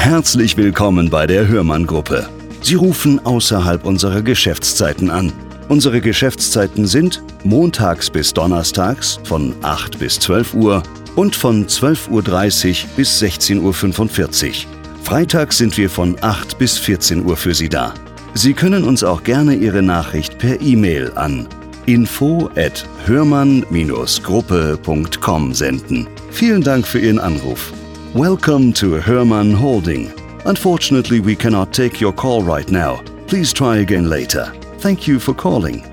Herzlich willkommen bei der Hörmann-Gruppe. Sie rufen außerhalb unserer Geschäftszeiten an. Unsere Geschäftszeiten sind montags bis donnerstags von 8 bis 12 Uhr und von 12.30 Uhr bis 16.45 Uhr. Freitags sind wir von 8 bis 14 Uhr für Sie da. Sie können uns auch gerne Ihre Nachricht per E-Mail an info@hörmann-gruppe.com senden. Vielen Dank für Ihren Anruf. Welcome to Hörmann Holding. Unfortunately, we cannot take your call right now. Please try again later. Thank you for calling.